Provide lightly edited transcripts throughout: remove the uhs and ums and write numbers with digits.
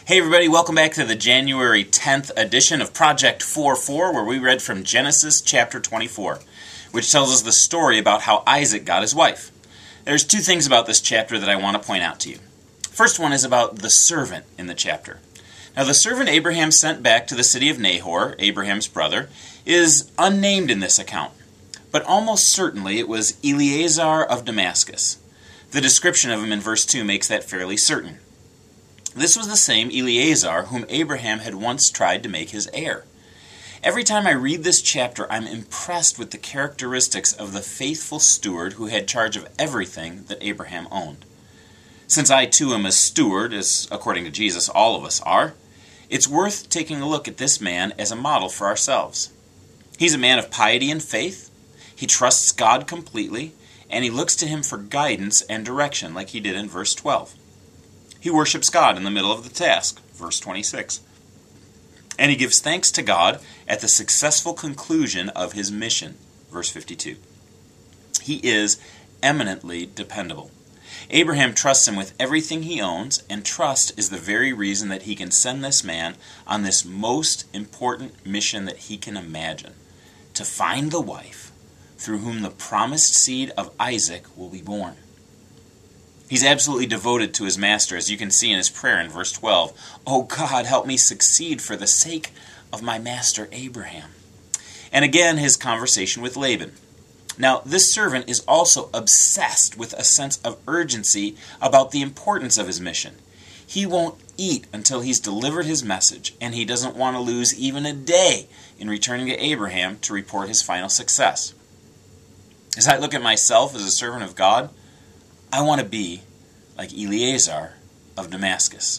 Hey everybody, welcome back to the January 10th edition of Project 4:4, where we read from Genesis chapter 24, which tells us the story about how Isaac got his wife. There's two things about this chapter that I want to point out to you. First one is about the servant in the chapter. Now the servant Abraham sent back to the city of Nahor, Abraham's brother, is unnamed in this account, but almost certainly it was Eliezer of Damascus. The description of him in verse 2 makes that fairly certain. This was the same Eliezer whom Abraham had once tried to make his heir. Every time I read this chapter, I'm impressed with the characteristics of the faithful steward who had charge of everything that Abraham owned. Since I too am a steward, as according to Jesus all of us are, it's worth taking a look at this man as a model for ourselves. He's a man of piety and faith, he trusts God completely, and he looks to him for guidance and direction like he did in verse 12. He worships God in the middle of the task, verse 26. And he gives thanks to God at the successful conclusion of his mission, verse 52. He is eminently dependable. Abraham trusts him with everything he owns, and trust is the very reason that he can send this man on this most important mission that he can imagine, to find the wife through whom the promised seed of Isaac will be born. He's absolutely devoted to his master, as you can see in his prayer in verse 12. "Oh God, help me succeed for the sake of my master Abraham." And again, his conversation with Laban. Now, this servant is also obsessed with a sense of urgency about the importance of his mission. He won't eat until he's delivered his message, and he doesn't want to lose even a day in returning to Abraham to report his final success. As I look at myself as a servant of God, I want to be like Eliezer of Damascus.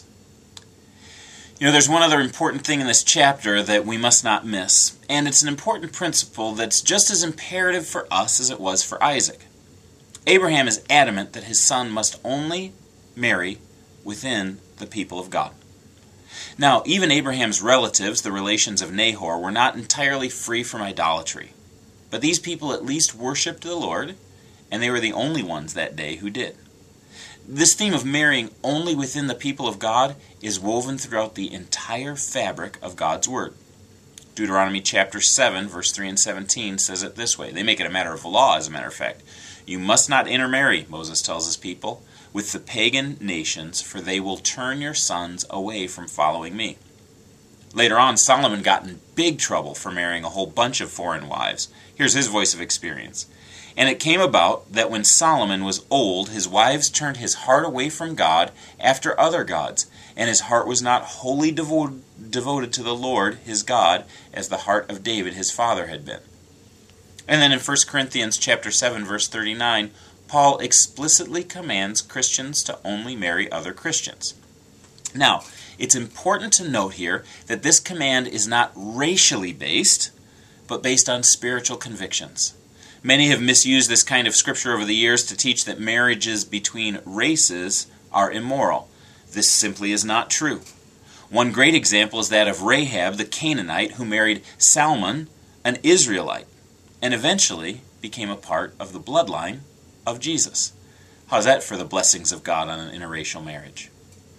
There's one other important thing in this chapter that we must not miss, and it's an important principle that's just as imperative for us as it was for Isaac. Abraham is adamant that his son must only marry within the people of God. Now, even Abraham's relatives, the relations of Nahor, were not entirely free from idolatry, but these people at least worshipped the Lord, and they were the only ones that day who did. This theme of marrying only within the people of God is woven throughout the entire fabric of God's Word. Deuteronomy chapter 7, verse 3 and 17 says it this way. They make it a matter of law, as a matter of fact. "You must not intermarry," Moses tells his people, "with the pagan nations, for they will turn your sons away from following me." Later on, Solomon got in big trouble for marrying a whole bunch of foreign wives. Here's his voice of experience. "And it came about that when Solomon was old, his wives turned his heart away from God after other gods, and his heart was not wholly devoted to the Lord his God, as the heart of David his father had been." And then in 1 Corinthians chapter 7, verse 39, Paul explicitly commands Christians to only marry other Christians. Now, it's important to note here that this command is not racially based, but based on spiritual convictions. Many have misused this kind of scripture over the years to teach that marriages between races are immoral. This simply is not true. One great example is that of Rahab the Canaanite, who married Salmon, an Israelite, and eventually became a part of the bloodline of Jesus. How's that for the blessings of God on an interracial marriage?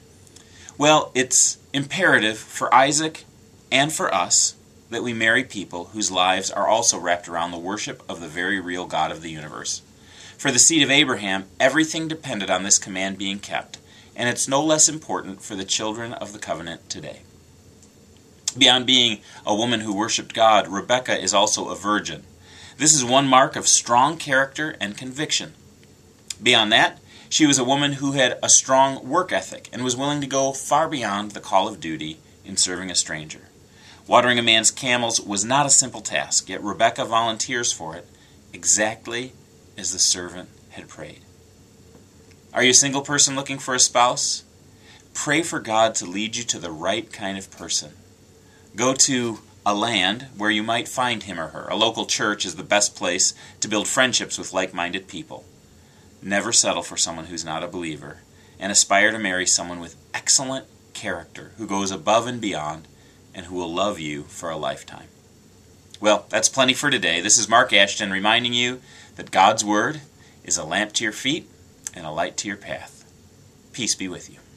Well, it's imperative for Isaac and for us that we marry people whose lives are also wrapped around the worship of the very real God of the universe. For the seed of Abraham, everything depended on this command being kept, and it's no less important for the children of the covenant today. Beyond being a woman who worshipped God, Rebekah is also a virgin. This is one mark of strong character and conviction. Beyond that, she was a woman who had a strong work ethic and was willing to go far beyond the call of duty in serving a stranger. Watering a man's camels was not a simple task, yet Rebekah volunteers for it, exactly as the servant had prayed. Are you a single person looking for a spouse? Pray for God to lead you to the right kind of person. Go to a land where you might find him or her. A local church is the best place to build friendships with like-minded people. Never settle for someone who's not a believer, and aspire to marry someone with excellent character, who goes above and beyond, and who will love you for a lifetime. Well, that's plenty for today. This is Mark Ashton reminding you that God's Word is a lamp to your feet and a light to your path. Peace be with you.